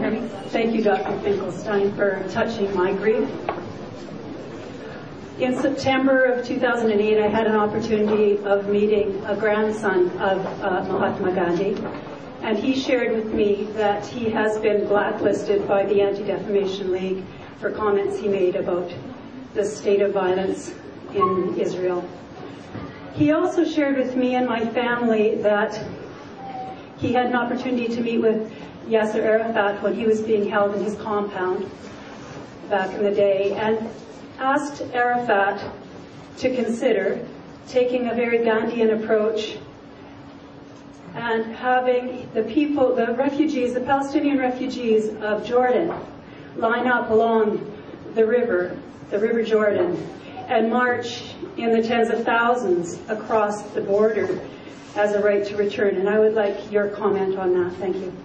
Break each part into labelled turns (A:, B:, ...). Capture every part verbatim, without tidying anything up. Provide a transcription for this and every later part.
A: hear me? Thank you, Doctor Finkelstein, for touching my grief. In September of two thousand eight, I had an opportunity of meeting a grandson of uh, Mahatma Gandhi, and he shared with me that he has been blacklisted by the Anti-Defamation League for comments he made about the state of violence in Israel. He also shared with me and my family that he had an opportunity to meet with Yasser Arafat when he was being held in his compound back in the day, and asked Arafat to consider taking a very Gandhian approach and having the people, the refugees, the Palestinian refugees of Jordan line up along the river, the River Jordan, and march in the tens of thousands across the border as a right to return. And I would like your comment on that. Thank you.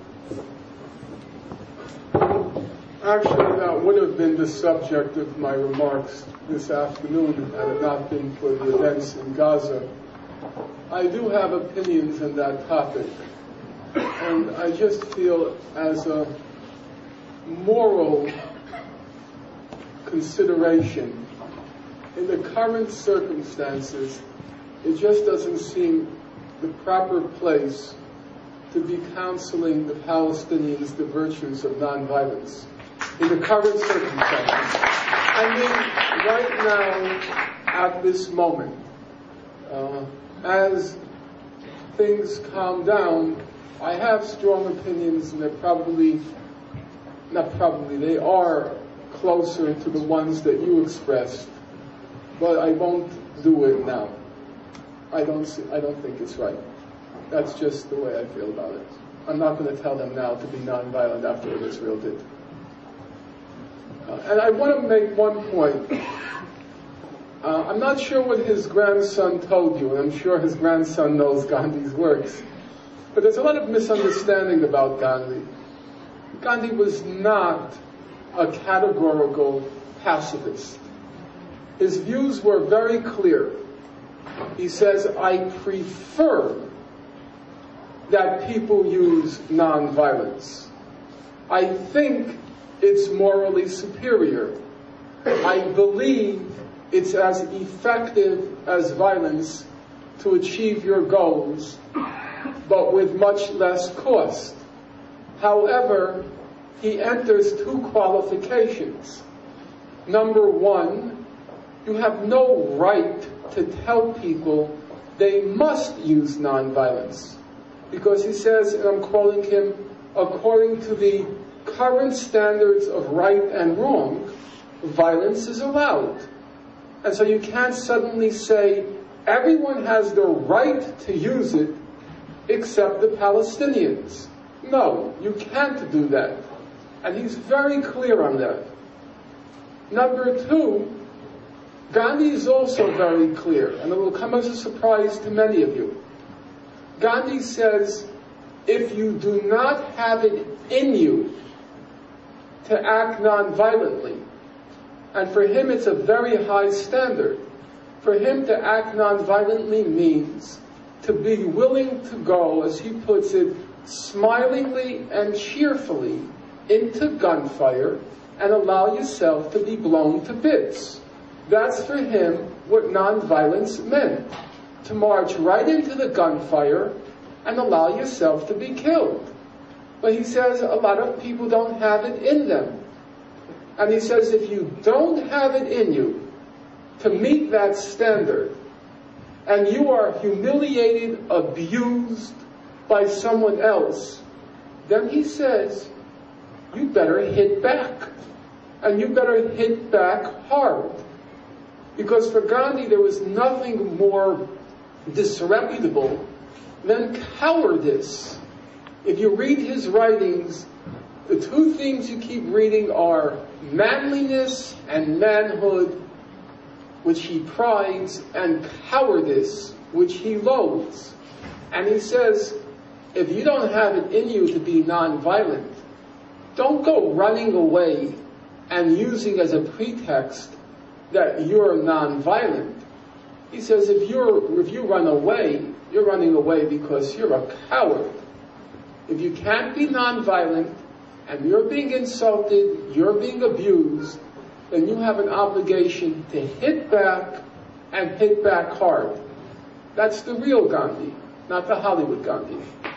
B: Actually, that would have been the subject of my remarks this afternoon had it not been for the events in Gaza. I do have opinions on that topic, and I just feel as a moral consideration, in the current circumstances, it just doesn't seem the proper place to be counseling the Palestinians the virtues of nonviolence. In the current circumstances. I mean, right now, at this moment, uh, as things calm down, I have strong opinions, and they're probably, not probably, they are closer to the ones that you expressed, but I won't do it now. I don't see, I don't think it's right. That's just the way I feel about it. I'm not going to tell them now to be nonviolent after what Israel did. Uh, and I want to make one point. Uh, I'm not sure what his grandson told you, and I'm sure his grandson knows Gandhi's works, but there's a lot of misunderstanding about Gandhi. Gandhi was not a categorical pacifist. His views were very clear. He says, I prefer that people use nonviolence. I think it's morally superior. I believe it's as effective as violence to achieve your goals, but with much less cost. However, he enters two qualifications. Number one, you have no right to tell people they must use nonviolence. Because he says, and I'm quoting him, according to the current standards of right and wrong, violence is allowed. And so you can't suddenly say everyone has the right to use it except the Palestinians. No, you can't do that. And he's very clear on that. Number two, Gandhi is also very clear, and it will come as a surprise to many of you. Gandhi says, if you do not have it in you to act non-violently, and for him it's a very high standard. For him to act non-violently means to be willing to go, as he puts it, smilingly and cheerfully into gunfire and allow yourself to be blown to bits. That's for him what non-violence meant. To march right into the gunfire and allow yourself to be killed. But he says a lot of people don't have it in them. And he says if you don't have it in you to meet that standard, and you are humiliated, abused by someone else, then he says, you better hit back. And you better hit back hard. Because for Gandhi, there was nothing more disreputable than cowardice. If you read his writings, the two things you keep reading are manliness and manhood, which he prides, and cowardice, which he loathes. And he says, if you don't have it in you to be nonviolent, don't go running away and using as a pretext that you're nonviolent. He says if you're if you run away, you're running away because you're a coward. If you can't be nonviolent and you're being insulted, you're being abused, then you have an obligation to hit back and hit back hard. That's the real Gandhi, not the Hollywood Gandhi.